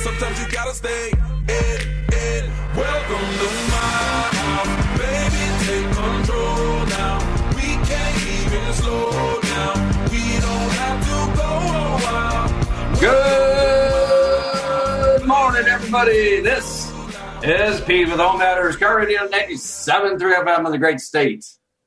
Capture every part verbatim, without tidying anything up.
sometimes you gotta stay in, in. Welcome to my house, baby, take control now. We can't even slow down. We don't have to go a while. Good morning, everybody. This is Pete with Home Matters, Car Radio ninety-seven point three F M of the great state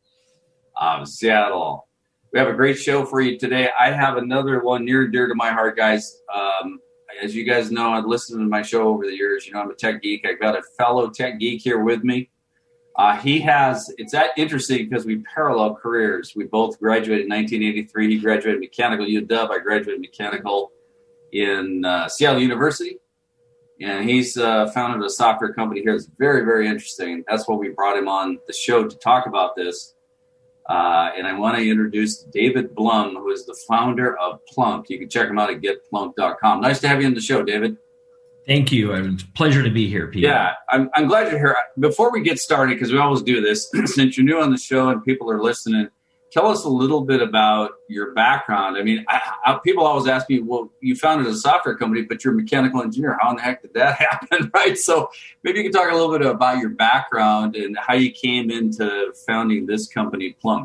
of Seattle. We have a great show for you today. I have another one near and dear to my heart, guys. Um, as you guys know, I've listened to my show over the years. You know, I'm a tech geek. I've got a fellow tech geek here with me. Uh, he has, it's that interesting because we parallel careers. We both graduated in nineteen eighty-three. He graduated mechanical U W. I graduated mechanical in uh, Seattle University. And he's uh, founded a software company here. It's very, very interesting. That's why we brought him on the show to talk about this. Uh, and I want to introduce David Blum, who is the founder of Plunk. You can check him out at get plunk dot com. Nice to have you on the show, David. Thank you. It's a pleasure to be here, Pete. Yeah, I'm, I'm glad you're here. Before we get started, because we always do this, since you're new on the show and people are listening, tell us a little bit about your background. I mean, I, I, people always ask me, well, you founded a software company, but you're a mechanical engineer. How in the heck did that happen, right? So maybe you can talk a little bit about your background and how you came into founding this company, Plunk.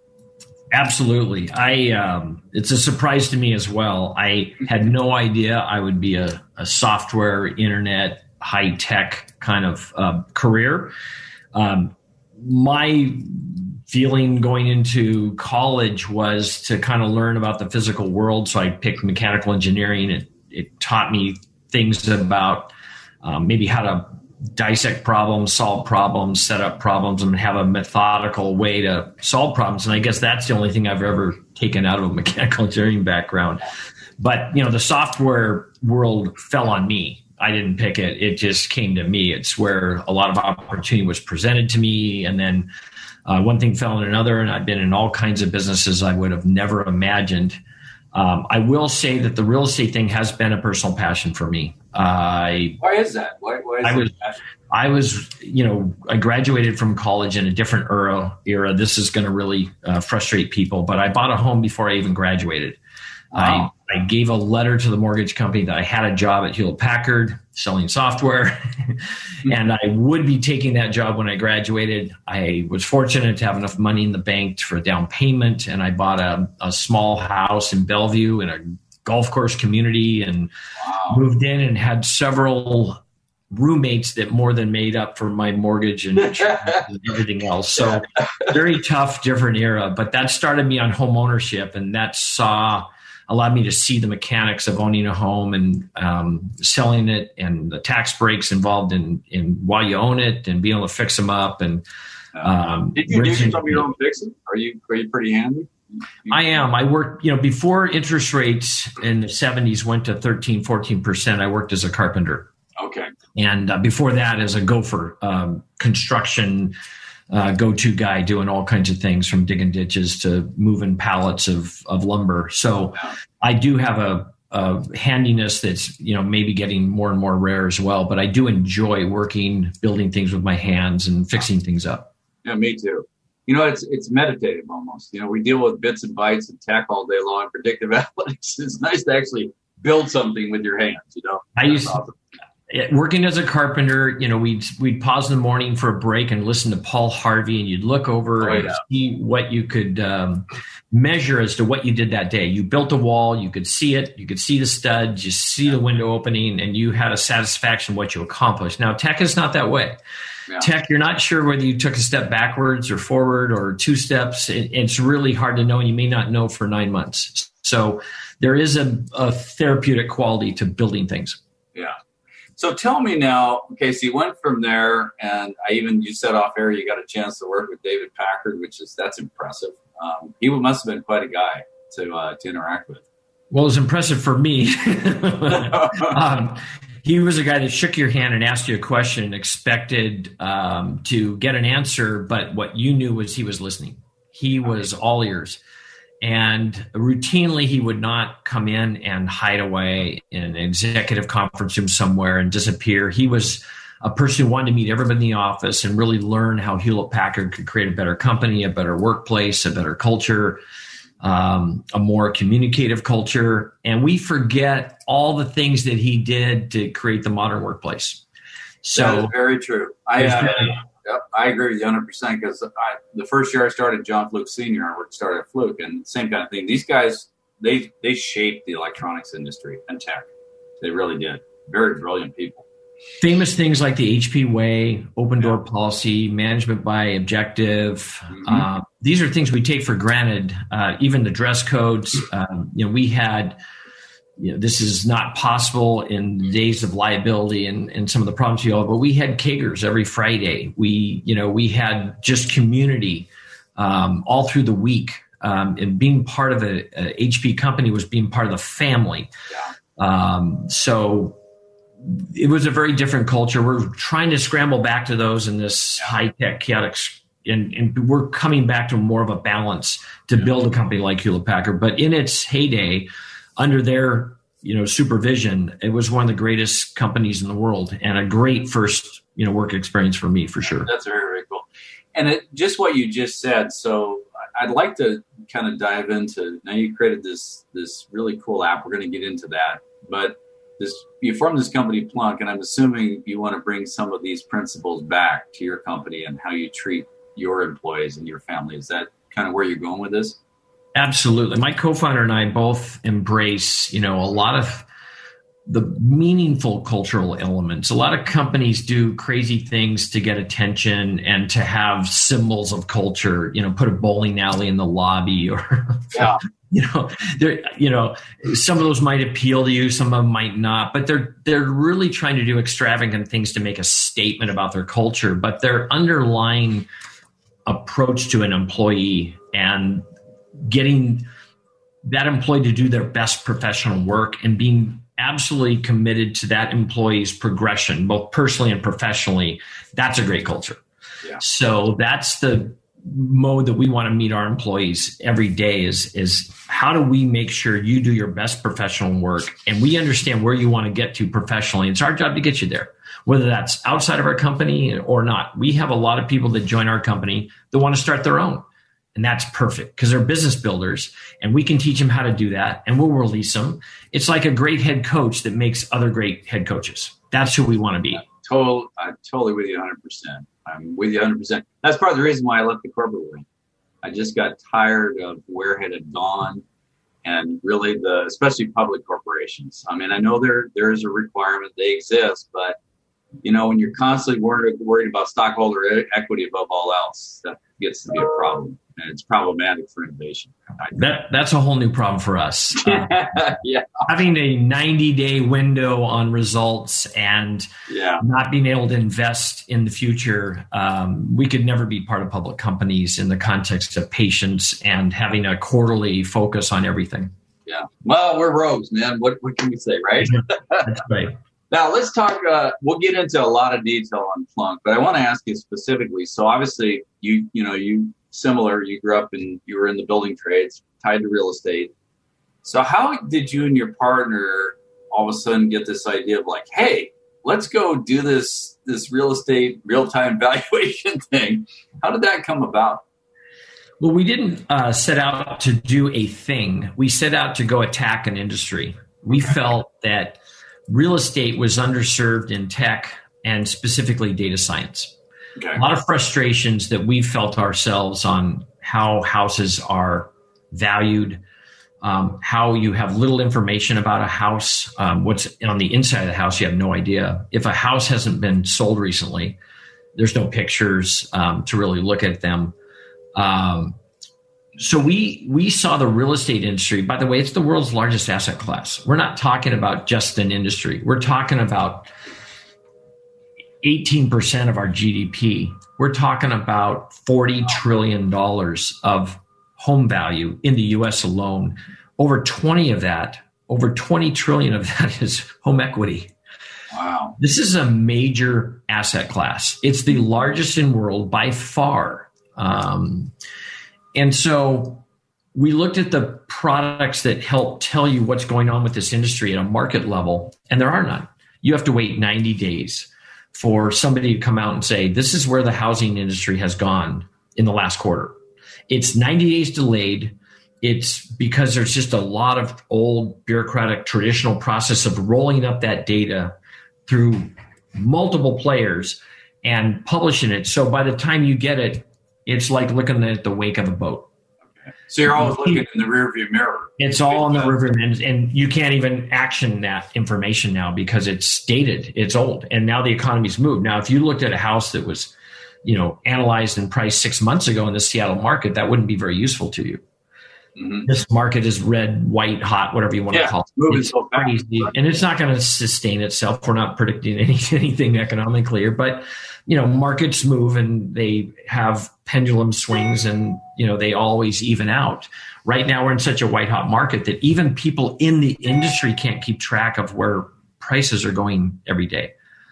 Absolutely. I um, it's a surprise to me as well. I had no idea I would be a, a software, internet, high-tech kind of uh, career. Um, my feeling going into college was to kind of learn about the physical world. So I picked mechanical engineering. It, it taught me things about um, maybe how to dissect problems, solve problems, set up problems, and have a methodical way to solve problems. And I guess that's the only thing I've ever taken out of a mechanical engineering background. But, you know, the software world fell on me. I didn't pick it. It just came to me. It's where a lot of opportunity was presented to me. And then Uh, one thing fell in another, and I've been in all kinds of businesses I would have never imagined. Um, I will say that the real estate thing has been a personal passion for me. Uh, I, why is that? Why, why is I was, that I was, you know, I graduated from college in a different era. Era. This is going to really uh, frustrate people, but I bought a home before I even graduated. Wow. I, I gave a letter to the mortgage company that I had a job at Hewlett Packard selling software, and I would be taking that job when I graduated. I was fortunate to have enough money in the bank for a down payment, and I bought a, a small house in Bellevue in a golf course community and wow. moved in and had several roommates that more than made up for my mortgage and everything else. So very tough, different era, but that started me on home ownership, and that saw allowed me to see the mechanics of owning a home and um, selling it and the tax breaks involved in, in while you own it and being able to fix them up. And um, did you do some of your own fixing? Are you are you pretty handy? I am. I worked, you know, before interest rates in the seventies went to thirteen, fourteen percent, I worked as a carpenter. Okay. And uh, before that as a gopher, um, construction Uh, go-to guy doing all kinds of things from digging ditches to moving pallets of, of lumber. So I do have a, a handiness that's, you know, maybe getting more and more rare as well, but I do enjoy working, building things with my hands and fixing things up. Yeah, me too. You know, it's it's meditative almost. You know, we deal with bits and bytes and tech all day long, predictive analytics. It's nice to actually build something with your hands, you know. I used to, working as a carpenter, you know, we'd, we'd pause in the morning for a break and listen to Paul Harvey, and you'd look over oh, and yeah. see what you could um, measure as to what you did that day. You built a wall, you could see it, you could see the studs, you see the window opening, and you had a satisfaction of what you accomplished. Now, tech is not that way. Yeah. Tech, you're not sure whether you took a step backwards or forward or two steps. It, it's really hard to know, and you may not know for nine months. So there is a, a therapeutic quality to building things. Yeah. So tell me now, okay, so you went from there, and I even, you said off air, you got a chance to work with David Packard, which is, that's impressive. Um, he must have been quite a guy to uh, to interact with. Well, it was impressive for me. um, he was a guy that shook your hand and asked you a question and expected um, to get an answer, but what you knew was he was listening. He was all ears. And routinely, he would not come in and hide away in an executive conference room somewhere and disappear. He was a person who wanted to meet everybody in the office and really learn how Hewlett Packard could create a better company, a better workplace, a better culture. um, a more communicative culture. And we forget all the things that he did to create the modern workplace. So that is very true. I, uh, yep, I agree with you one hundred percent because the first year I started John Fluke Senior, I worked started at Fluke, and same kind of thing. These guys, they they shaped the electronics industry and tech. They really did. Very brilliant people. Famous things like the H P way, open door policy, management by objective. Mm-hmm. Uh, these are things we take for granted. Uh, even the dress codes. Um, you know, we had. You know, this is not possible in the days of liability and, and some of the problems you all. But we had Kagers every Friday. We, you know, we had just community um, all through the week. Um, and being part of a, a H P company was being part of the family. Yeah. Um, so. It was a very different culture. We're trying to scramble back to those in this high-tech, chaotic, and, and we're coming back to more of a balance to build a company like Hewlett-Packard. But in its heyday, under their you know supervision, it was one of the greatest companies in the world and a great first you know work experience for me, for sure. That's very, very cool. And it, just what you just said. So I'd like to kind of dive into. Now you created this this really cool app. We're going to get into that, but. This, you formed this company, Plunk, and I'm assuming you want to bring some of these principles back to your company and how you treat your employees and your family. Is that kind of where you're going with this? Absolutely. My co-founder and I both embrace, you know, a lot of the meaningful cultural elements. A lot of companies do crazy things to get attention and to have symbols of culture, you know, put a bowling alley in the lobby or, yeah. you know, there, you know, some of those might appeal to you, some of them might not, but they're, they're really trying to do extravagant things to make a statement about their culture, but their underlying approach to an employee and getting that employee to do their best professional work and being absolutely committed to that employee's progression, both personally and professionally, that's a great culture. Yeah. So that's the mode that we want to meet our employees every day is, is how do we make sure you do your best professional work and we understand where you want to get to professionally. It's our job to get you there, whether that's outside of our company or not. We have a lot of people that join our company that want to start their own. And that's perfect because they're business builders and we can teach them how to do that and we'll release them. It's like a great head coach that makes other great head coaches. That's who we want to be. Total, I'm totally with you one hundred percent. I'm with you one hundred percent. That's part of the reason why I left the corporate world. I just got tired of where it had gone and really the, especially public corporations. I mean, I know there there is a requirement, they exist, but you know, when you're constantly worried, worried about stockholder equity above all else, that gets to be a problem. And it's problematic for innovation. That that's a whole new problem for us. Uh, yeah. Having a ninety-day window on results and yeah. not being able to invest in the future, um, we could never be part of public companies in the context of patience and having a quarterly focus on everything. Yeah. Well, we're rogues, man. What, what can we say, right? That's right. Now, let's talk, uh, we'll get into a lot of detail on Plunk, but I want to ask you specifically. So obviously, you you know, you similar, you grew up and you were in the building trades, tied to real estate. So how did you and your partner all of a sudden get this idea of like, hey, let's go do this, this real estate real-time valuation thing? How did that come about? Well, we didn't uh, set out to do a thing. We set out to go attack an industry. We felt that real estate was underserved in tech and specifically data science. Okay. A lot of frustrations that we felt ourselves on how houses are valued, um, how you have little information about a house, um, what's on the inside of the house, you have no idea. If a house hasn't been sold recently, there's no pictures um, to really look at them. Um, so we we saw the real estate industry. By the way, it's the world's largest asset class. We're not talking about just an industry. We're talking about eighteen percent of our G D P. We're talking about forty trillion dollars of home value in the U S alone. Over twenty of that, over twenty trillion of that is home equity. Wow. This is a major asset class. It's the largest in the world by far. Um, and so we looked at the products that help tell you what's going on with this industry at a market level, and there are none. You have to wait ninety days for somebody to come out and say, this is where the housing industry has gone in the last quarter. It's ninety days delayed. it's because there's just a lot of old bureaucratic traditional process of rolling up that data through multiple players and publishing it. So by the time you get it, it's like looking at the wake of a boat. So you're always looking in the rearview mirror. It's all in the rearview mirror, and, and you can't even action that information now because it's dated, it's old, and now the economy's moved. Now, if you looked at a house that was, you know, analyzed and priced six months ago in the Seattle market, that wouldn't be very useful to you. Mm-hmm. This market is red, white, hot, whatever you want yeah, to call it. Moving it's so crazy, and it's not going to sustain itself. We're not predicting any, anything economically here, but you know, markets move and they have pendulum swings, and you know they always even out. Right now, we're in such a white hot market that even people in the industry can't keep track of where prices are going every day.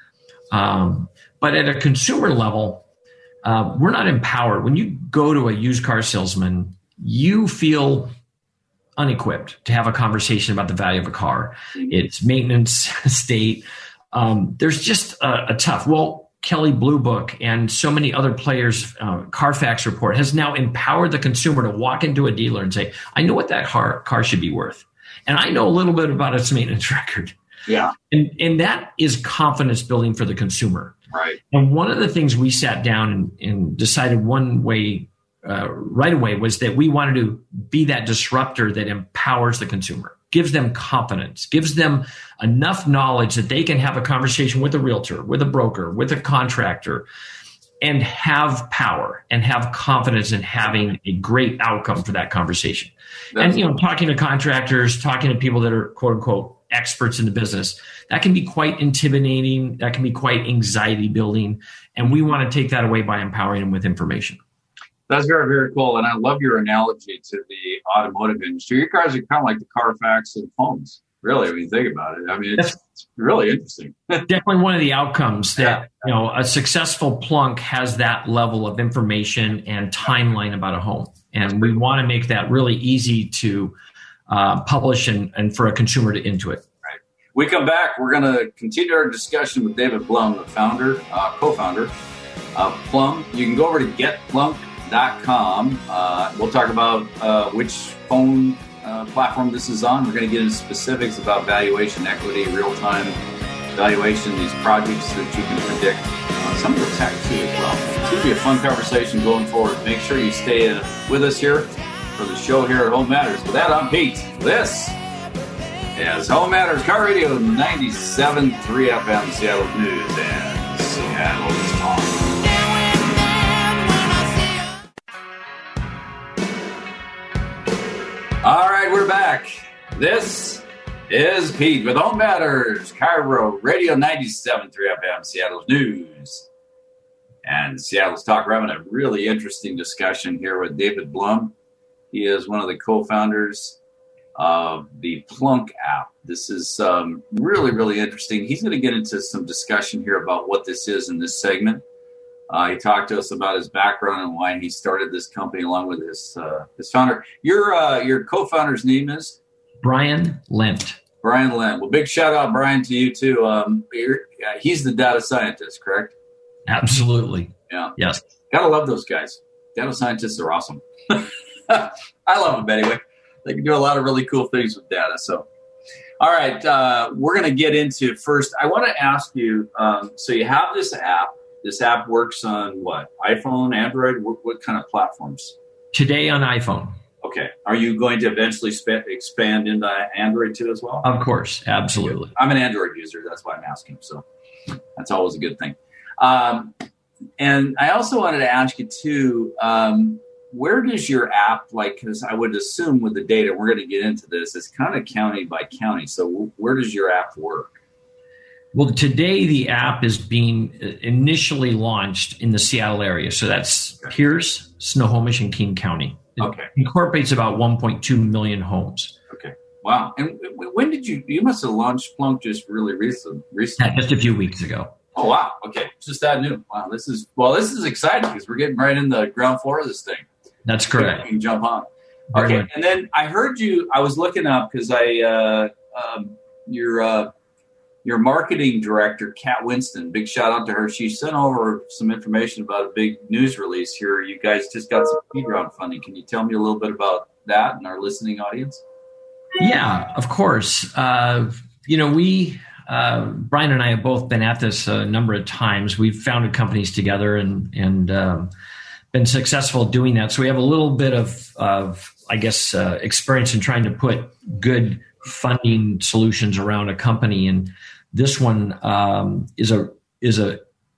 Um, but at a consumer level, uh, we're not empowered. When you go to a used car salesman, you feel unequipped to have a conversation about the value of a car, its maintenance state. Um, there's just a, a tough. Well, Kelley Blue Book and so many other players, uh, Carfax report has now empowered the consumer to walk into a dealer and say, I know what that car, car should be worth. And I know a little bit about its maintenance record. Yeah. And, and that is confidence building for the consumer. Right. And one of the things we sat down and, and decided one way uh, right away was that we wanted to be that disruptor that empowers the consumer, gives them confidence, gives them enough knowledge that they can have a conversation with a realtor, with a broker, with a contractor, and have power and have confidence in having a great outcome for that conversation. That's and, you know, talking to contractors, talking to people that are quote unquote experts in the business, that can be quite intimidating. That can be quite anxiety building. And we want to take that away by empowering them with information. That's very, very cool. And I love your analogy to the automotive industry. You guys are kind of like the Carfax of homes, really, when you think about it. I mean, it's, it's really interesting. Definitely one of the outcomes that, yeah. you know, a successful Plunk has that level of information and timeline about a home. And we want to make that really easy to uh, publish and, and for a consumer to intuit. Right. We come back, we're going to continue our discussion with David Blum, the founder, uh, co-founder of Plum. You can go over to get plunk dot com. Uh, we'll talk about uh, which phone uh, platform this is on. We're going to get into specifics about valuation, equity, real-time valuation, these projects that you can predict. Uh, some of the tech too as well. It's going to be a fun conversation going forward. Make sure you stay in with us here for the show here at Home Matters. With that, I'm Pete. This is Home Matters Car Radio ninety-seven point three F M, Seattle News and Seattle Talk. All right, we're back. This is Pete with Home Matters, Cairo Radio ninety-seven point three F M, Seattle's News and Seattle's Talk. We're having a really interesting discussion here with David Blum. He is one of the co-founders of the Plunk app. This is um, really, really interesting. He's going to get into some discussion here about what this is in this segment. Uh, he talked to us about his background and why he started this company along with his uh, his founder. Your uh, your co-founder's name is? Brian Lent. Brian Lent. Well, big shout out, Brian, to you too. Um, uh, he's the data scientist, correct? Absolutely. Yeah. Yes. Gotta love those guys. Data scientists are awesome. I love them anyway. They can do a lot of really cool things with data. So, all right, uh, we're going to get into first. I want to ask you. Um, so you have this app. This app works on what? iPhone, Android? What, what kind of platforms? Today on iPhone. Okay. Are you going to eventually sp- expand into Android too as well? Of course. Absolutely. I'm an Android user. That's why I'm asking. So that's always a good thing. Um, and I also wanted to ask you too, um, where does your app, like, because I would assume with the data, we're going to get into this, it's kind of county by county. So where does your app work? Well, today the app is being initially launched in the Seattle area. So that's Pierce, Snohomish, and King County. It okay. incorporates about one point two million homes. Okay. Wow. And when did you, you must have launched Plunk just really recent, recently. Yeah, just a few weeks ago. Oh, wow. Okay. Just that new. Wow. This is, well, this is exciting because we're getting right in the ground floor of this thing. That's correct. You can jump on. Okay. Right. And then I heard you, I was looking up because I, uh, um, your, uh, Your marketing director, Kat Winston, big shout out to her. She sent over some information about a big news release here. You guys just got some seed round funding. Can you tell me a little bit about that and our listening audience? Yeah, of course. Uh, you know, we, uh, Brian and I have both been at this a number of times. We've founded companies together and, and um, been successful doing that. So we have a little bit of, of I guess, uh, experience in trying to put good funding solutions around a company. And this one um, is a is a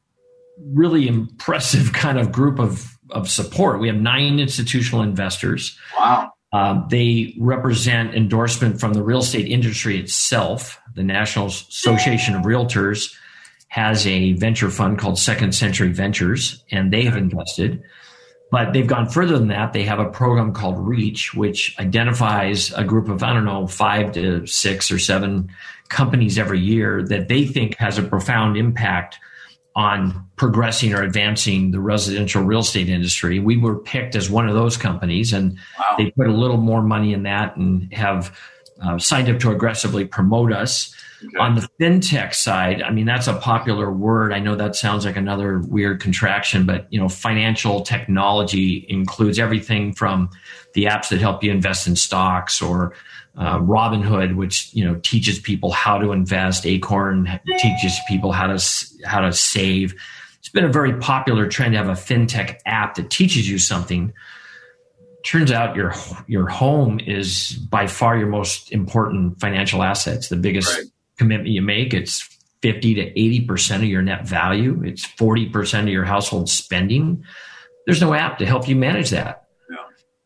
really impressive kind of group of, of support. We have nine institutional investors. Wow. Um, they represent endorsement from the real estate industry itself. The National Association of Realtors has a venture fund called Second Century Ventures, and they have invested. But they've gone further than that. They have a program called REACH, which identifies a group of, I don't know, five to six or seven companies every year that they think has a profound impact on progressing or advancing the residential real estate industry. We were picked as one of those companies, and wow. They put a little more money in that and have uh, signed up to aggressively promote us. Okay. On the fintech side, I mean, that's a popular word. I know that sounds like another weird contraction, but you know, financial technology includes everything from the apps that help you invest in stocks, or uh, Robinhood, which you know teaches people how to invest. Acorn teaches people how to how to save. It's been a very popular trend to have a fintech app that teaches you something. Turns out your your home is by far your most important financial asset. It's the biggest right. commitment you make. It's fifty to eighty percent of your net value. It's forty percent of your household spending. There's no app to help you manage that. Yeah.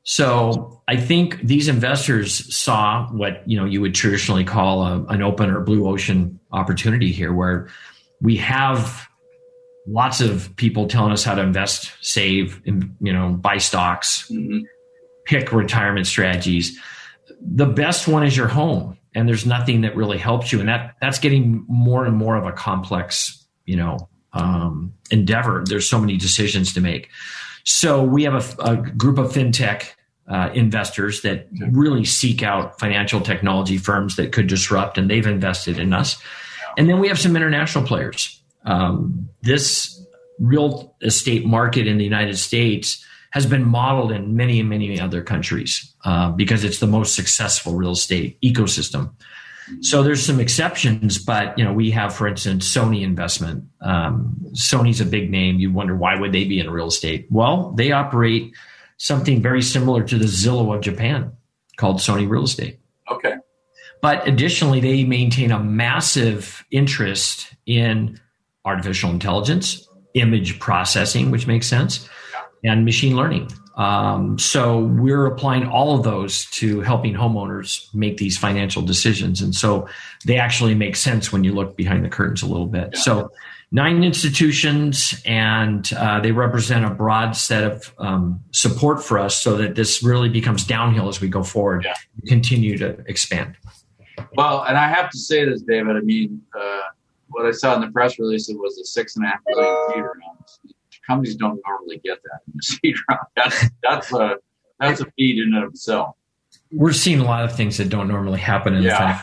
So I think these investors saw what, you know, you would traditionally call a, an open or blue ocean opportunity here, where we have lots of people telling us how to invest, save, you know, buy stocks, mm-hmm. pick retirement strategies. The best one is your home. And there's nothing that really helps you. And that that's getting more and more of a complex, you know, um, endeavor. There's so many decisions to make. So we have a, a group of fintech uh, investors that really seek out financial technology firms that could disrupt, and they've invested in us. And then we have some international players. Um, this real estate market in the United States has been modeled in many, many other countries uh, because it's the most successful real estate ecosystem. So there's some exceptions, but you know, we have, for instance, Sony Investment. Um, Sony's a big name. You wonder, why would they be in real estate? Well, they operate something very similar to the Zillow of Japan called Sony Real Estate. Okay. But additionally, they maintain a massive interest in artificial intelligence, image processing, which makes sense, and machine learning. Um, so we're applying all of those to helping homeowners make these financial decisions. And so they actually make sense when you look behind the curtains a little bit. Yeah. So nine institutions, and uh, they represent a broad set of um, support for us so that this really becomes downhill as we go forward, yeah. and continue to expand. Well, and I have to say this, David, I mean, uh, what I saw in the press release, it was a six and a half million feet around. Companies don't normally get that in the seed round. That's that's a that's a feat in and of itself. We're seeing a lot of things that don't normally happen in yeah.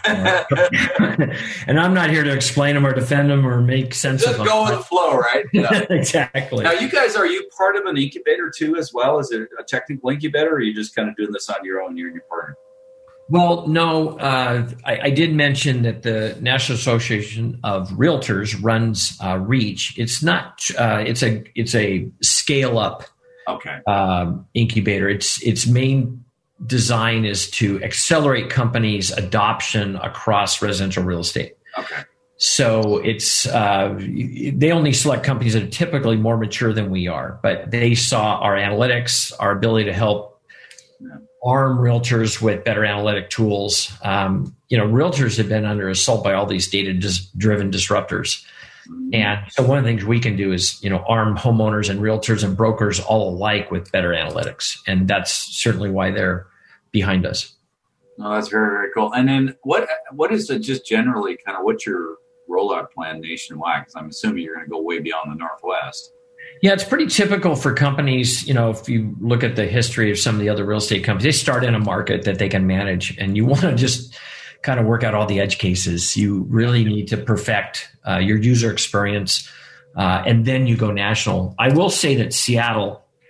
the fact. And I'm not here to explain them or defend them or make sense Just of them. Just go with the flow, right? Yeah. Exactly. Now, you guys, are you part of an incubator too, as well? Is it a technical incubator, or are you just kind of doing this on your own, you and your partner? Well, no, uh, I, I did mention that the National Association of Realtors runs uh, REACH. It's not. Uh, it's a. It's a scale up. Okay. Um, incubator. Its its main design is to accelerate companies' adoption across residential real estate. Okay. So it's uh, they only select companies that are typically more mature than we are, but they saw our analytics, our ability to help. Yeah. Arm realtors with better analytic tools. Um, you know, realtors have been under assault by all these data-driven disruptors. And so one of the things we can do is, you know, arm homeowners and realtors and brokers all alike with better analytics. And that's certainly why they're behind us. No, that's very, very cool. And then what what is it just generally kind of what's your rollout plan nationwide? Because I'm assuming you're going to go way beyond the Northwest. Yeah, it's pretty typical for companies. You know, if you look at the history of some of the other real estate companies, they start in a market that they can manage, and you want to just kind of work out all the edge cases. You really need to perfect uh, your user experience, uh, and then you go national. I will say that Seattle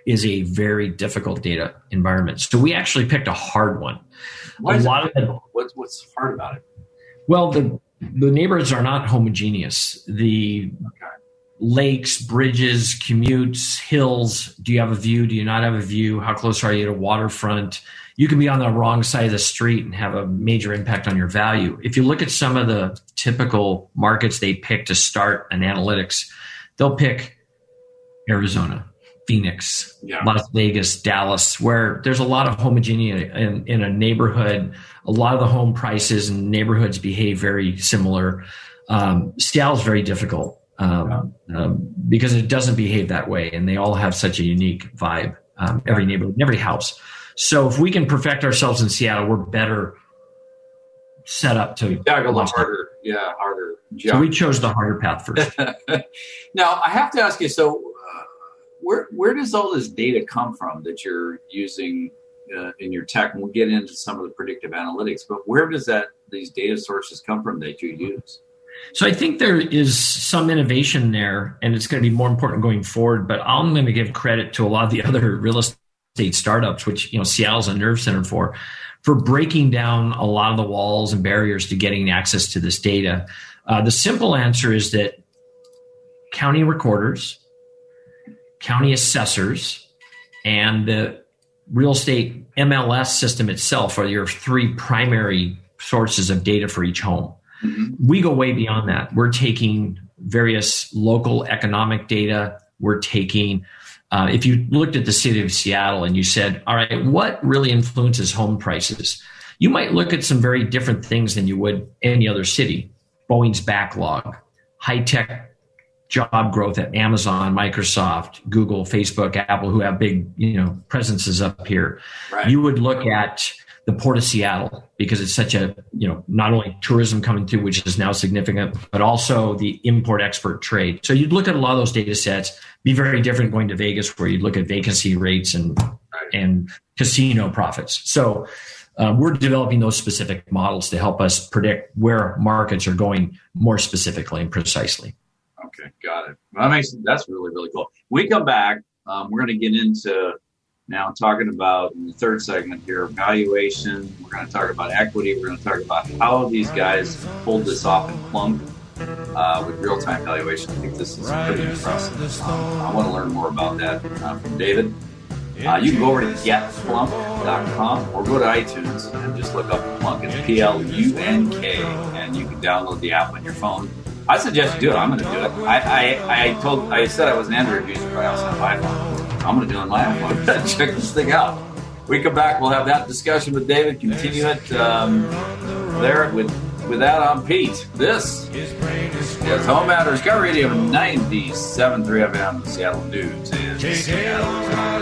is a very difficult data environment. So we actually picked a hard one. Why a is lot it, of the, what's, what's hard about it? well, the the neighborhoods are not homogeneous. The Okay. lakes, bridges, commutes, hills. Do you have a view? Do you not have a view? How close are you to waterfront? You can be on the wrong side of the street and have a major impact on your value. If you look at some of the typical markets they pick to start an analytics, they'll pick Arizona, Phoenix, Yeah. Las Vegas, Dallas, where there's a lot of homogeneity in, in a neighborhood. A lot of the home prices and neighborhoods behave very similar. Um, Seattle's very difficult um, um, because it doesn't behave that way, and they all have such a unique vibe, um, every neighborhood, every house. So if we can perfect ourselves in Seattle, we're better set up to Tackle the launch that. harder, yeah, harder So job. we chose the harder path first. Now, I have to ask you, so uh, where where does all this data come from that you're using uh, in your tech? And we'll get into some of the predictive analytics, but where does that these data sources come from that you use? So I think there is some innovation there, and it's going to be more important going forward. But I'm going to give credit to a lot of the other real estate startups, which, you know, Seattle's a nerve center for, for breaking down a lot of the walls and barriers to getting access to this data. Uh, the simple answer is that county recorders, county assessors, and the real estate M L S system itself are your three primary sources of data for each home. Mm-hmm. We go way beyond that. We're taking various local economic data. We're taking, uh, if you looked at the city of Seattle and you said, all right, what really influences home prices? You might look at some very different things than you would any other city. Boeing's backlog, high-tech job growth at Amazon, Microsoft, Google, Facebook, Apple, who have big, you know, presences up here. Right. You would look at the Port of Seattle because it's such a, you know, not only tourism coming through, which is now significant, but also the import-export trade. So you'd look at a lot of those data sets, be very different going to Vegas where you'd look at vacancy rates and, Right. and casino profits. So uh, we're developing those specific models to help us predict where markets are going more specifically and precisely. Okay, got it. Well, that makes that's really, really cool. We come back, um, we're going to get into now talking about in the third segment here, valuation. We're going to talk about equity. We're going to talk about how these guys pulled this off in Plunk uh, with real-time valuation. I think this is pretty impressive. Um, I want to learn more about that uh, from David. Uh, you can go over to get plunk dot com or go to iTunes and just look up Plunk. It's P L U N K, and you can download the app on your phone. I suggest you do it. I'm going to do it. I, I, I told I said I was an Android user, but I also have an iPhone. I'm going to do it on my iPhone. Check this thing out. We come back, we'll have that discussion with David. Continue it um, there with with that on Pete. This is Home Matters, Car Radio ninety-seven point three F M, Seattle News in Seattle.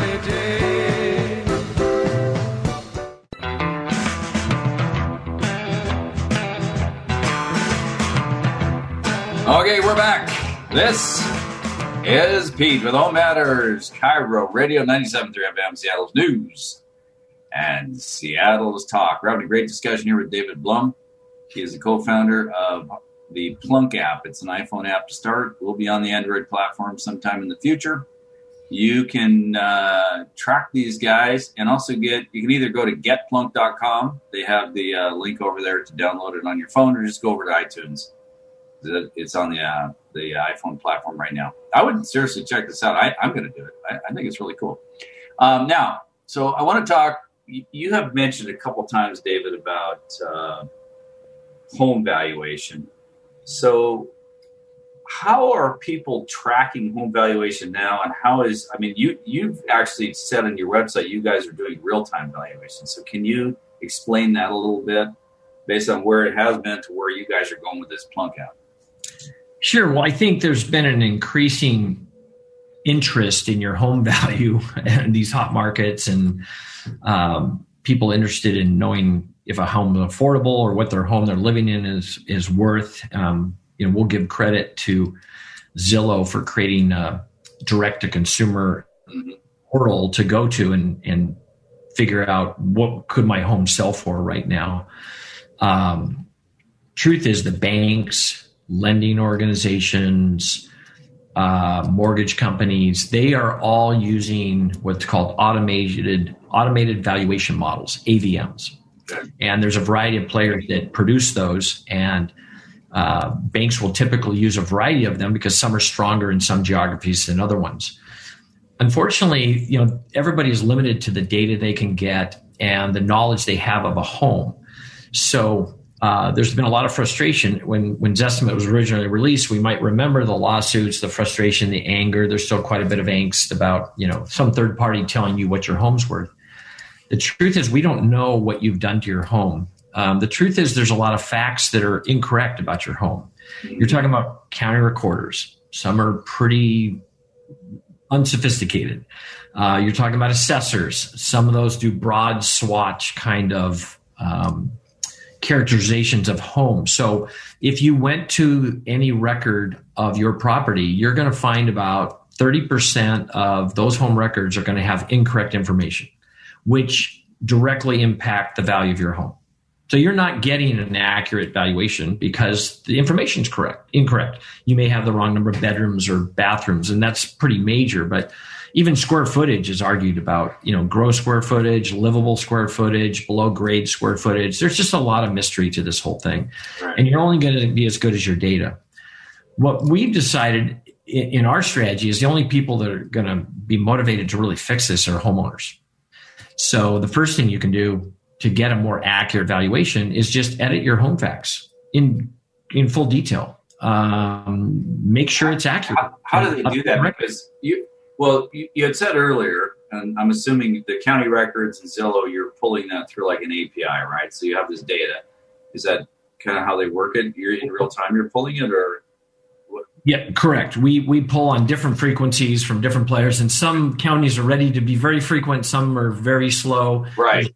Okay, we're back. This is Pete with Home Matters, Cairo Radio ninety-seven point three F M, Seattle's News and Seattle's Talk. We're having a great discussion here with David Blum. He is the co-founder of the Plunk app. It's an iPhone app to start. We'll be on the Android platform sometime in the future. You can uh, track these guys and also get, you can either go to get plunk dot com. They have the uh, link over there to download it on your phone, or just go over to iTunes. It's on the uh, the iPhone platform right now. I would seriously check this out. I, I'm going to do it. I, I think it's really cool. Um, now, so I want to talk. You have mentioned a couple times, David, about uh, home valuation. So how are people tracking home valuation now, and how is, I mean, you, you've actually said on your website you guys are doing real-time valuation. So can you explain that a little bit based on where it has been to where you guys are going with this Plunk app? Sure. Well, I think there's been an increasing interest in your home value and these hot markets, and um, people interested in knowing if a home is affordable or what their home they're living in is is worth. Um, you know, we'll give credit to Zillow for creating a direct-to-consumer mm-hmm. portal to go to and, and figure out what could my home sell for right now. Um, truth is, the banks, lending organizations, uh, mortgage companies, they are all using what's called automated automated valuation models, A V Ms. Okay. And there's a variety of players that produce those, and uh, banks will typically use a variety of them because some are stronger in some geographies than other ones. Unfortunately, you know, everybody is limited to the data they can get and the knowledge they have of a home. So uh, there's been a lot of frustration. When when Zestimate was originally released, we might remember the lawsuits, the frustration, the anger. There's still quite a bit of angst about, you know, some third party telling you what your home's worth. The truth is we don't know what you've done to your home. Um, the truth is there's a lot of facts that are incorrect about your home. You're talking about county recorders. Some are pretty unsophisticated. Uh, you're talking about assessors. Some of those do broad swatch kind of um, characterizations of homes. So if you went to any record of your property, you're going to find about thirty percent of those home records are going to have incorrect information, which directly impact the value of your home. So you're not getting an accurate valuation because the information is correct, incorrect. You may have the wrong number of bedrooms or bathrooms, and that's pretty major. But even square footage is argued about, you know, gross square footage, livable square footage, below grade square footage. There's just a lot of mystery to this whole thing. Right. And you're only going to be as good as your data. What we've decided in, in our strategy is the only people that are going to be motivated to really fix this are homeowners. So the first thing you can do to get a more accurate valuation is just edit your home facts in in full detail. Um, make sure it's accurate. How, how do they do that? Because you, well, you, you had said earlier, and I'm assuming the county records and Zillow, you're pulling that through like an A P I, right? So you have this data. Is that kind of how they work it? You're in real time, you're pulling it, or what? Yeah, correct. We we pull on different frequencies from different players, and some counties are ready to be very frequent. Some are very slow. Right.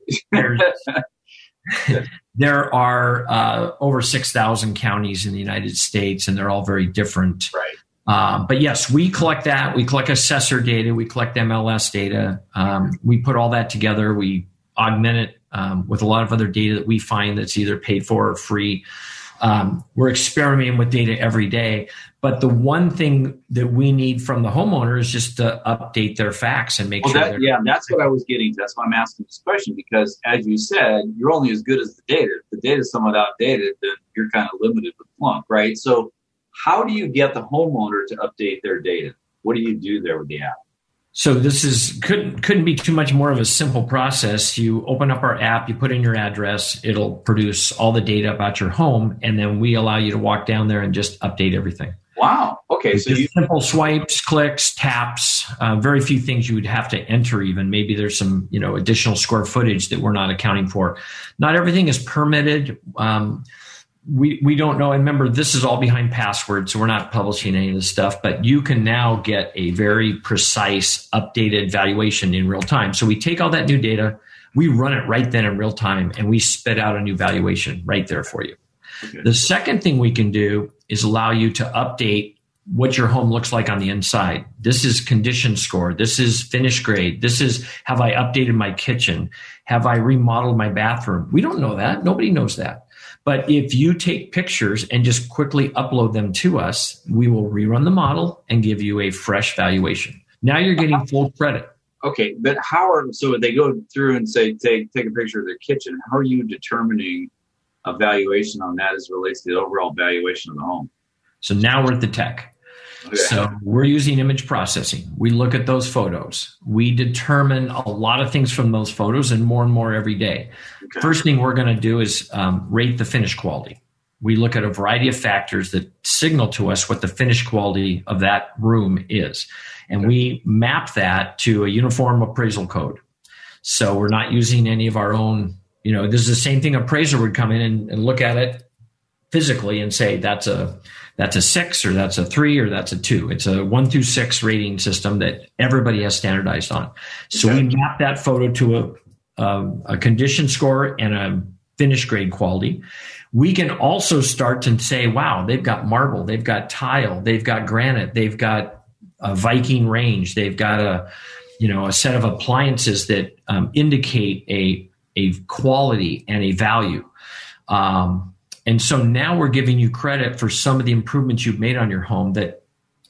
There are uh, over six thousand counties in the United States, and they're all very different. Right. Uh, but yes, we collect that. We collect assessor data. We collect M L S data. Um, we put all that together. We augment it um, with a lot of other data that we find that's either paid for or free. Um, we're experimenting with data every day. But the one thing that we need from the homeowner is just to update their facts and make well, sure. That, yeah, that's what I was getting to. That's why I'm asking this question, because as you said, you're only as good as the data. If the data is somewhat outdated, then you're kind of limited with Plunk, right? So how do you get the homeowner to update their data? What do you do there with the app? So this is couldn't couldn't be too much more of a simple process. You open up our app, you put in your address, it'll produce all the data about your home, and then we allow you to walk down there and just update everything. Wow. Okay. It's so you simple swipes, clicks, taps. Uh, very few things you would have to enter. Even maybe there's some you know additional square footage that we're not accounting for. Not everything is permitted. Um, We we don't know. And remember, this is all behind passwords, so we're not publishing any of this stuff. But you can now get a very precise, updated valuation in real time. So we take all that new data, we run it right then in real time, and we spit out a new valuation right there for you. Okay. The second thing we can do is allow you to update what your home looks like on the inside. This is condition score. This is finish grade. This is, have I updated my kitchen? Have I remodeled my bathroom? We don't know that. Nobody knows that. But if you take pictures and just quickly upload them to us, we will rerun the model and give you a fresh valuation. Now you're getting full credit. Okay, but how are, so they go through and say, take take a picture of their kitchen. How are you determining a valuation on that as it relates to the overall valuation of the home? So now we're at the tech. Okay. So we're using image processing. We look at those photos. We determine a lot of things from those photos and more and more every day. Okay. First thing we're going to do is um, rate the finish quality. We look at a variety of factors that signal to us what the finish quality of that room is. And okay. we map that to a uniform appraisal code. So we're not using any of our own, you know, this is the same thing. Appraiser would come in and, and look at it physically and say, that's a, that's a six, or that's a three, or that's a two. It's a one through six rating system that everybody has standardized on. So okay. we map that photo to a, a, a condition score and a finish grade quality. We can also start to say, wow, they've got marble, they've got tile, they've got granite, they've got a Viking range, they've got a, you know, a set of appliances that um, indicate a, a quality and a value. Um, And so now we're giving you credit for some of the improvements you've made on your home that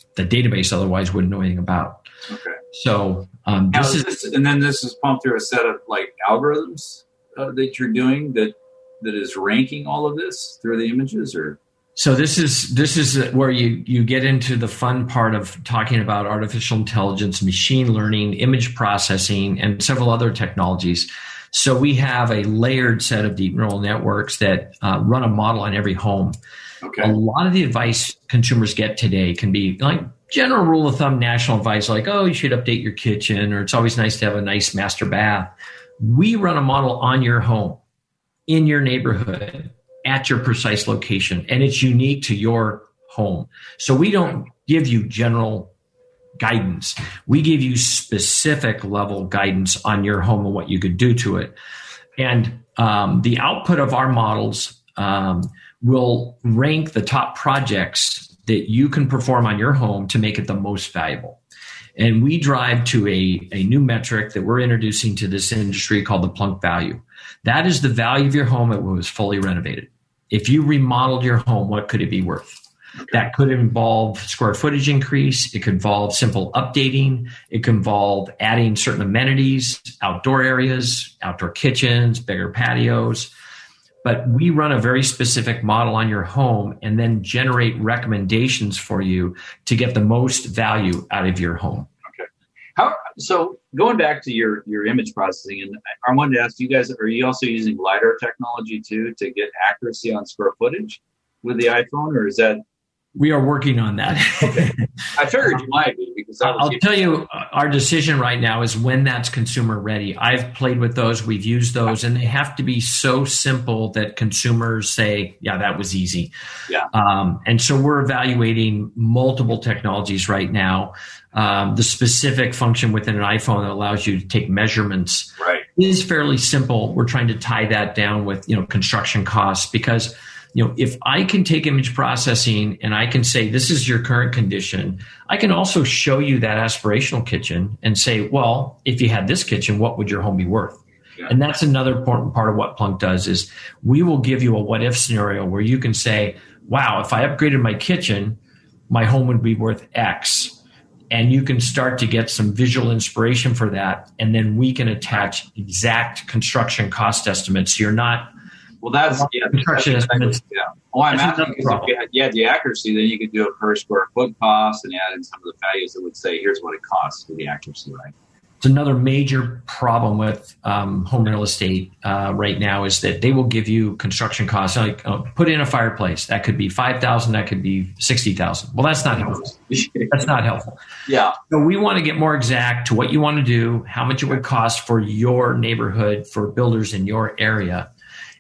the database otherwise wouldn't know anything about. Okay. So um, Now, this is is, this, and then this is pumped through a set of like algorithms uh, that you're doing that that is ranking all of this through the images, or so this is this is where you you get into the fun part of talking about artificial intelligence, machine learning, image processing, and several other technologies. So we have a layered set of deep neural networks that uh, run a model on every home. okay, A lot of the advice consumers get today can be like general rule of thumb, national advice, like, oh, you should update your kitchen, or it's always nice to have a nice master bath. We run a model on your home, in your neighborhood, at your precise location, and it's unique to your home. So we don't give you general guidance. We give you specific level guidance on your home and what you could do to it. And um, the output of our models um, will rank the top projects that you can perform on your home to make it the most valuable. And we drive to a, a new metric that we're introducing to this industry called the Plunk value. That is the value of your home when it was fully renovated. If you remodeled your home, what could it be worth? That could involve square footage increase. It could involve simple updating. It could involve adding certain amenities, outdoor areas, outdoor kitchens, bigger patios. But we run a very specific model on your home and then generate recommendations for you to get the most value out of your home. okay. How so? Going back to your your image processing, and I wanted to ask you guys: are you also using LiDAR technology too to get accuracy on square footage with the iPhone, or is that? We are working on that. Okay. I figured you might be because that I'll tell you, our decision right now is when that's consumer ready. I've played with those, we've used those, and they have to be so simple that consumers say, yeah, that was easy. Yeah. Um, and so we're evaluating multiple technologies right now. Um, the specific function within an iPhone that allows you to take measurements right. is fairly simple. We're trying to tie that down with, you know, construction costs because you know, if I can take image processing and I can say, this is your current condition, I can also show you that aspirational kitchen and say, well, if you had this kitchen, what would your home be worth? Yeah. And that's another important part of what Plunk does is we will give you a what if scenario where you can say, wow, if I upgraded my kitchen, my home would be worth X. And you can start to get some visual inspiration for that. And then we can attach exact construction cost estimates. So you're not Well, that's yeah. That's exactly, yeah. Oh, I'm asking because if you had, you had the accuracy, then you could do a per square foot cost and add in some of the values that would say, here's what it costs for the accuracy, right? It's another major problem with um, home real estate uh, right now is that they will give you construction costs. Like uh, put in a fireplace, that could be five thousand, that could be sixty thousand. Well, that's not helpful. That's not helpful. Yeah. So we want to get more exact to what you want to do, how much it would cost for your neighborhood, for builders in your area.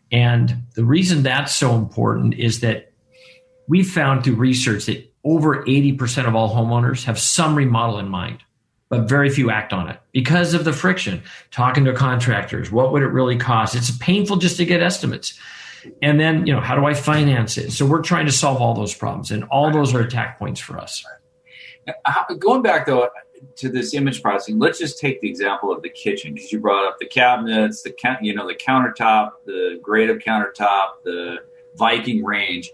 And the reason that's so important is that we found through research that over eighty percent of all homeowners have some remodel in mind, but very few act on it because of the friction. Talking to contractors, what would it really cost? It's painful just to get estimates. And then, you know, how do I finance it? So we're trying to solve all those problems, and all those are attack points for us. How, going back, though, to this image processing, let's just take the example of the kitchen because you brought up the cabinets, the you know the countertop, the grade of countertop, the Viking range.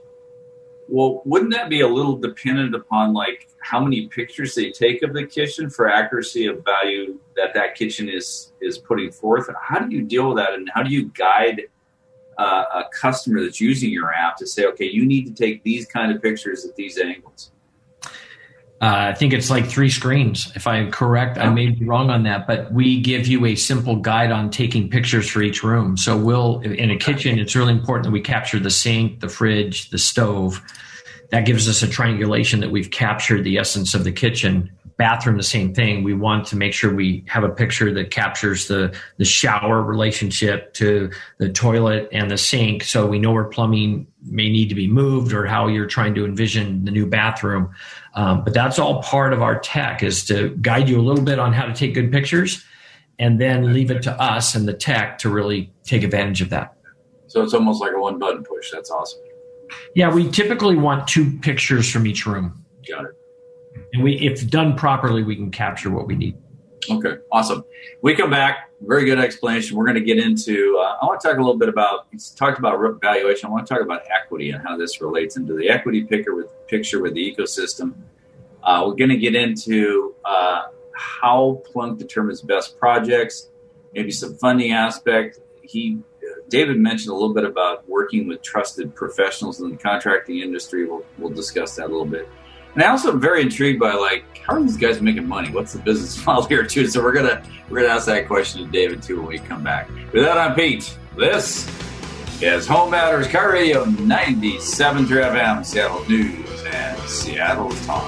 Well, wouldn't that be a little dependent upon like how many pictures they take of the kitchen for accuracy of value that that kitchen is is putting forth? How do you deal with that, and how do you guide uh, a customer that's using your app to say, okay, you need to take these kind of pictures at these angles? Uh, I think it's like three screens. If I'm correct, I may be wrong on that, but we give you a simple guide on taking pictures for each room. So we'll, in a kitchen, it's really important that we capture the sink, the fridge, the stove. That gives us a triangulation that we've captured the essence of the kitchen. Bathroom, the same thing. We want to make sure we have a picture that captures the, the shower relationship to the toilet and the sink. So we know where plumbing may need to be moved or how you're trying to envision the new bathroom. Um, but that's all part of our tech is to guide you a little bit on how to take good pictures and then leave it to us and the tech to really take advantage of that. So it's almost like a one button push. That's awesome. Yeah, we typically want two pictures from each room. Got it. And we, if done properly, we can capture what we need. Okay, awesome. We come back, very good explanation. We're going to get into, uh, I want to talk a little bit about, you talked about valuation. I want to talk about equity and how this relates into the equity picture with, picture with the ecosystem. Uh, we're going to get into uh, how Plunk determines best projects, maybe some funding aspect. He, David mentioned a little bit about working with trusted professionals in the contracting industry. We'll, we'll discuss that a little bit. And I also am very intrigued by, like, how are these guys making money? What's the business model here, too? So we're gonna we're gonna ask that question to David too when we come back. With that, I'm Pete. This is Home Matters Car Radio ninety-seven point three F M, Seattle News and Seattle Talk.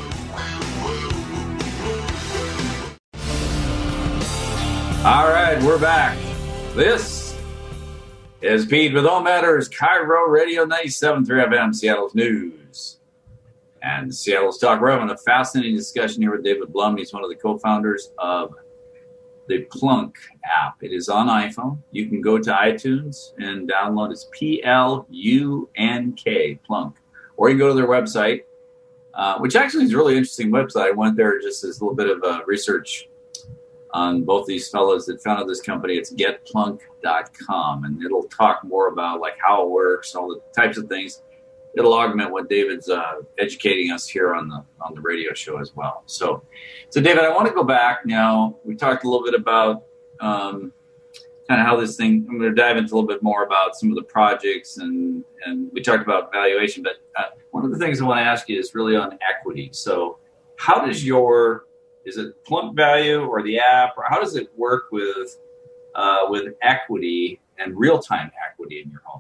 All right, we're back. This is Pete with Home Matters Cairo Radio ninety-seven point three F M, Seattle's News and Seattle's Talk. We're having a fascinating discussion here with David Blum. He's one of the co-founders of the Plunk app. It is on iPhone. You can go to iTunes and download it. It's P L U N K, Plunk. Or you can go to their website, uh, which actually is a really interesting website. I went there just as a little bit of uh, research on both these fellows that founded this company. It's get plunk dot com, and it'll talk more about like how it works, all the types of things. It'll augment what David's uh, educating us here on the on the radio show as well. So, so David, I want to go back now. We talked a little bit about um, kind of how this thing. I'm going to dive into a little bit more about some of the projects, and and we talked about valuation. But uh, one of the things I want to ask you is really on equity. So, how does your is it Plunk Value or the app, or how does it work with uh, with equity and real time equity in your home?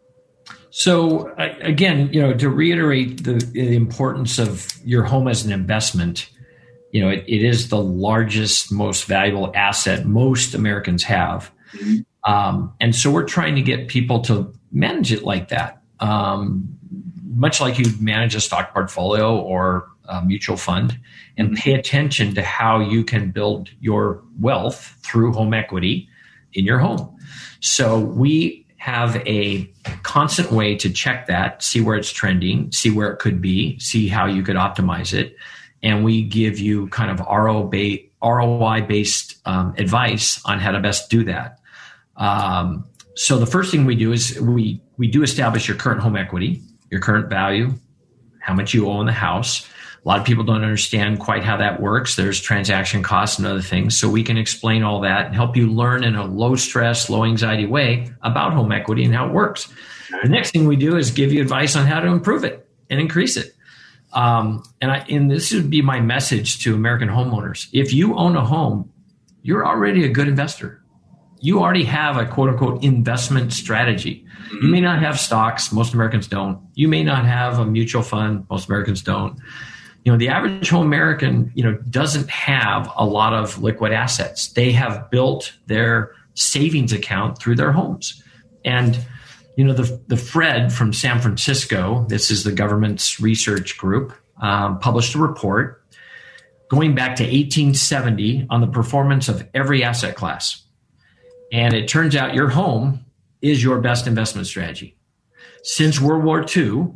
So again, you know, to reiterate the, the importance of your home as an investment, you know, it, it is the largest, most valuable asset most Americans have. Mm-hmm. Um, and so we're trying to get people to manage it like that, um, much like you manage a stock portfolio or a mutual fund, and pay attention to how you can build your wealth through home equity in your home. So we have a constant way to check that, see where it's trending, see where it could be, see how you could optimize it. And we give you kind of R O I-based um, advice on how to best do that. Um, so the first thing we do is we, we do establish your current home equity, your current value, how much you owe in the house. A lot of people don't understand quite how that works. There's transaction costs and other things. So we can explain all that and help you learn in a low stress, low anxiety way about home equity and how it works. The next thing we do is give you advice on how to improve it and increase it. Um, and, I, and this would be my message to American homeowners. If you own a home, you're already a good investor. You already have a quote unquote investment strategy. You may not have stocks. Most Americans don't. You may not have a mutual fund. Most Americans don't. You know, the average home American, you know, doesn't have a lot of liquid assets. They have built their savings account through their homes. And, you know, the, the Fred from San Francisco, this is the government's research group, um, published a report going back to eighteen seventy on the performance of every asset class. And it turns out your home is your best investment strategy. Since World War Two,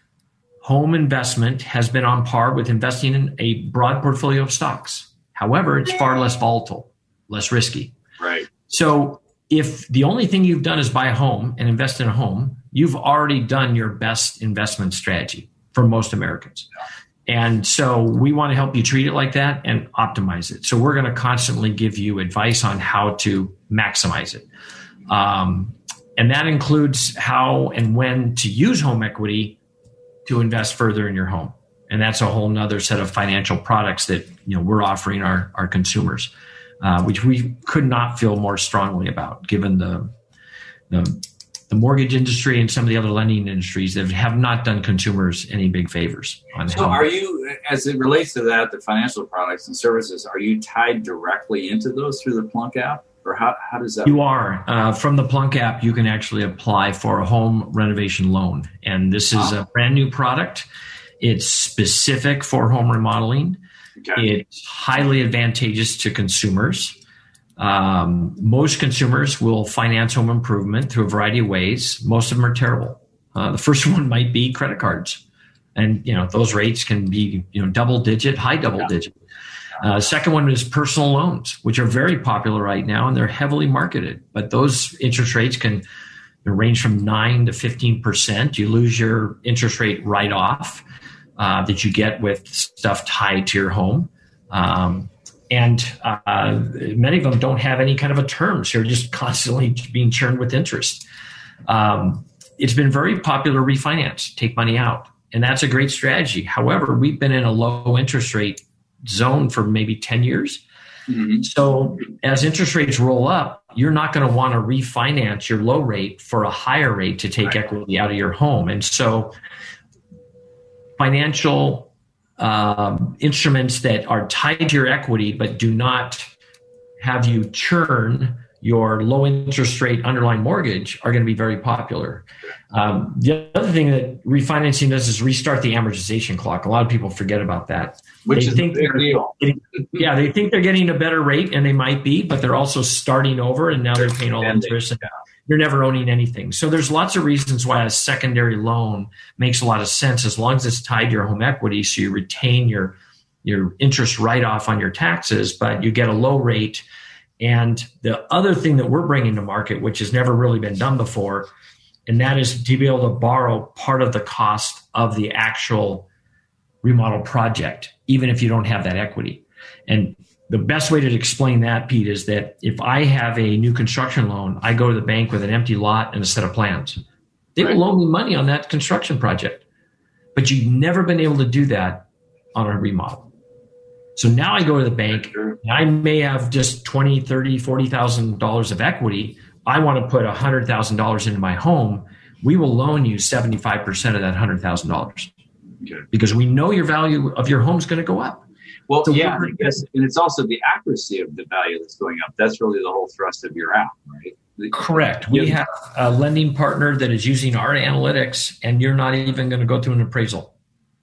home investment has been on par with investing in a broad portfolio of stocks. However, it's far less volatile, less risky. Right. So if the only thing you've done is buy a home and invest in a home, you've already done your best investment strategy for most Americans. And so we want to help you treat it like that and optimize it. So we're going to constantly give you advice on how to maximize it. Um, and that includes how and when to use home equity to invest further in your home. And that's a whole nother set of financial products that, you know, we're offering our, our consumers, uh, which we could not feel more strongly about given the, the, the mortgage industry and some of the other lending industries that have not done consumers any big favors. On so are you, as it relates to that, the financial products and services, are you tied directly into those through the Plunk app? Or how, how does that You work? are. Uh, from the Plunk app, you can actually apply for a home renovation loan. And this is wow. a brand new product. It's specific for home remodeling. Okay. It's highly advantageous to consumers. Um, most consumers will finance home improvement through a variety of ways. Most of them are terrible. Uh, the first one might be credit cards. And, you know, those rates can be, you know, double digit, high double yeah. digit. Uh, second one is personal loans, which are very popular right now, and they're heavily marketed. But those interest rates can range from nine to fifteen percent. You lose your interest rate right off. uh, that you get with stuff tied to your home. Um, and uh, many of them don't have any kind of a term. So you're just constantly being churned with interest. Um, it's been very popular refinance, take money out. And that's a great strategy. However, we've been in a low interest rate zone for maybe ten years. Mm-hmm. So as interest rates roll up, you're not going to want to refinance your low rate for a higher rate to take right. equity out of your home. And so financial um, instruments that are tied to your equity but do not have you churn your low interest rate underlying mortgage are going to be very popular. Um, the other thing that refinancing does is restart the amortization clock. A lot of people forget about that. Which they is think a big deal. Getting, yeah, they think they're getting a better rate, and they might be, but they're also starting over, and now they're paying all the interest, and you're never owning anything. So there's lots of reasons why a secondary loan makes a lot of sense as long as it's tied to your home equity, so you retain your your interest write-off on your taxes, but you get a low rate. And the other thing that we're bringing to market, which has never really been done before, and that is to be able to borrow part of the cost of the actual remodel project, even if you don't have that equity. And the best way to explain that, Pete, is that if I have a new construction loan, I go to the bank with an empty lot and a set of plans. They will loan me money on that construction project. But you've never been able to do that on a remodel. So now I go to the bank, and I may have just twenty, thirty, forty thousand dollars of equity. I want to put one hundred thousand dollars into my home. We will loan you seventy-five percent of that one hundred thousand dollars. Okay. Because we know your value of your home is going to go up. Well, so yeah, I guess, and it's also the accuracy of the value that's going up. That's really the whole thrust of your app, right? Correct. We have a lending partner that is using our analytics, and you're not even going to go through an appraisal.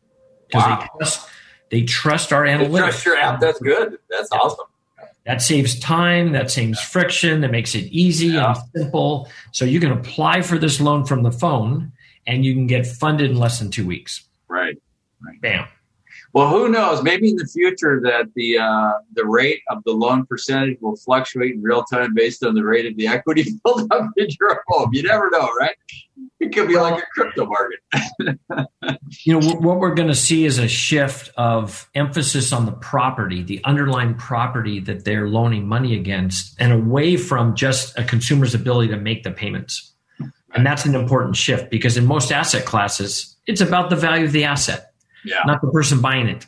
Wow. They trust, they trust our analytics. They trust your app. That's good. That's yeah. awesome. That saves time. That saves friction. That makes it easy yeah. and simple. So you can apply for this loan from the phone, and you can get funded in less than two weeks. Right. Right. Bam. Well, who knows? Maybe in the future that the uh, the rate of the loan percentage will fluctuate in real time based on the rate of the equity built up in your home. You never know, right? It could be like a crypto market. You know, what we're going to see is a shift of emphasis on the property, the underlying property that they're loaning money against, and away from just a consumer's ability to make the payments. And that's an important shift because in most asset classes, it's about the value of the asset. Yeah. Not the person buying it.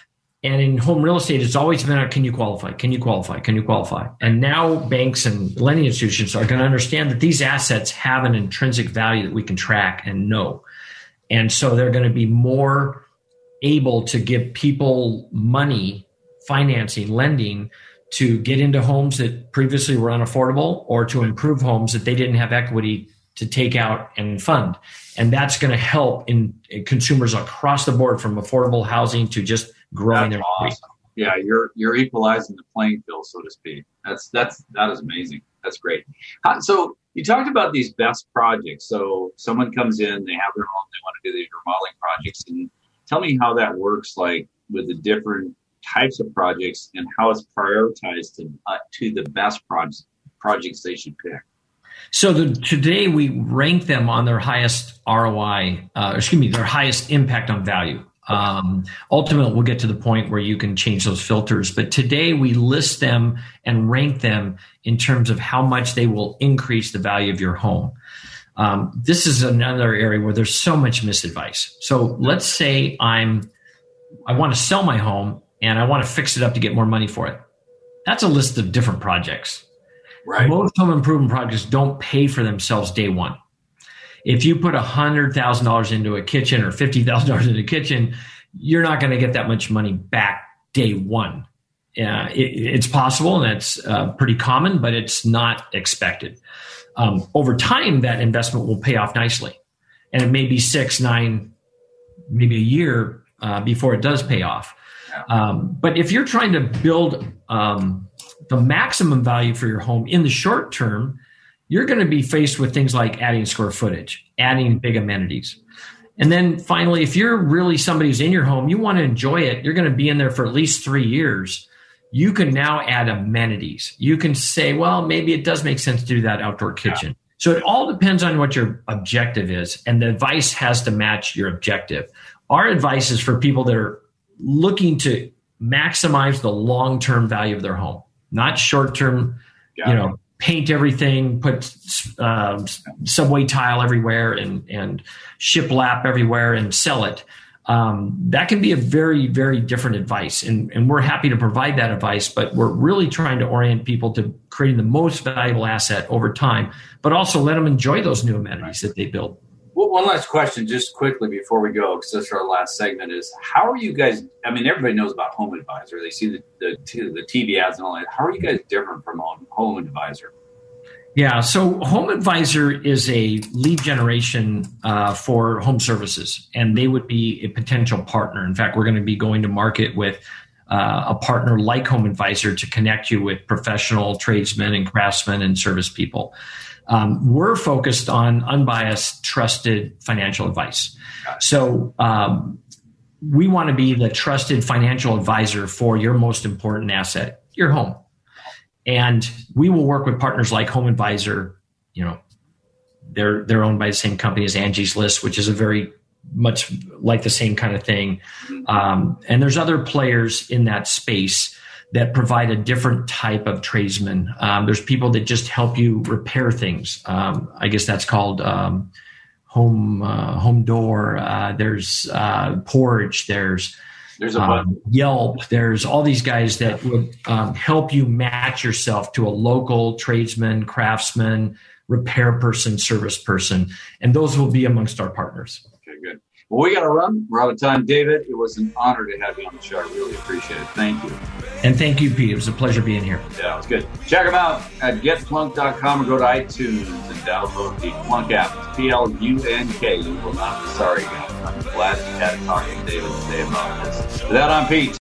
And in home real estate, it's always been, can you qualify? Can you qualify? Can you qualify? And now banks and lending institutions are going to understand that these assets have an intrinsic value that we can track and know. And so they're going to be more able to give people money, financing, lending to get into homes that previously were unaffordable or to improve homes that they didn't have equity to take out and fund. And that's going to help in, in consumers across the board from affordable housing to just growing that's their awesome. Yeah, you're you're equalizing the playing field, so to speak. That's that's that is amazing. That's great. Uh, so you talked about these best projects. So someone comes in, they have their home, they want to do these remodeling projects, and tell me how that works, like with the different types of projects and how it's prioritized to uh, to the best projects projects they should pick. So the, today we rank them on their highest R O I, uh, excuse me, their highest impact on value. Um, ultimately, we'll get to the point where you can change those filters. But today we list them and rank them in terms of how much they will increase the value of your home. Um, this is another area where there's so much misadvice. So let's say I'm, I want to sell my home and I want to fix it up to get more money for it. That's a list of different projects. Right. Most home improvement projects don't pay for themselves day one. If you put one hundred thousand dollars into a kitchen or fifty thousand dollars into a kitchen, you're not going to get that much money back day one. Uh, it, it's possible, and it's uh, pretty common, but it's not expected. Um, over time, that investment will pay off nicely. And it may be six, nine, maybe a year uh, before it does pay off. Um, but if you're trying to build um, the maximum value for your home in the short term, you're going to be faced with things like adding square footage, adding big amenities. And then finally, if you're really somebody who's in your home, you want to enjoy it, you're going to be in there for at least three years. You can now add amenities. You can say, well, maybe it does make sense to do that outdoor kitchen. Yeah. So it all depends on what your objective is. And the advice has to match your objective. our advice is for people that are looking to maximize the long-term value of their home, not short-term, Got you know, it. paint everything, put uh, subway tile everywhere and, and shiplap everywhere and sell it. Um, that can be a very, very different advice. And, and we're happy to provide that advice, but we're really trying to orient people to creating the most valuable asset over time, but also let them enjoy those new amenities that they build. Well, one last question just quickly before we go, because this is our last segment, is how are you guys, I mean, everybody knows about Home Advisor. They see the, the, the T V ads and all that. How are you guys different from Home Advisor? Yeah, so Home Advisor is a lead generation uh, for home services, and they would be a potential partner. In fact, we're going to be going to market with uh, a partner like Home Advisor to connect you with professional tradesmen and craftsmen and service people. Um, we're focused on unbiased, trusted financial advice. So um, we want to be the trusted financial advisor for your most important asset, your home. And we will work with partners like Home Advisor. You know, they're they're owned by the same company as Angie's List, which is a very much like the same kind of thing. Um, and there's other players in that space that provide a different type of tradesman. Um, there's people that just help you repair things. Um, I guess that's called um, home uh, home door. Uh, there's uh, Porch. There's There's a um, Yelp. There's all these guys that would um, help you match yourself to a local tradesman, craftsman, repair person, service person. And those will be amongst our partners. Okay, good. Well, we got to run. We're out of time. David, it was an honor to have you on the show. I really appreciate it. Thank you. And thank you, Pete. It was a pleasure being here. Yeah, it was good. Check them out at get plunk dot com or go to iTunes and download the Plunk app. It's P L U N K. You will not be sorry, guys. I'm glad you had a talk to David today about this. With that, I'm Pete.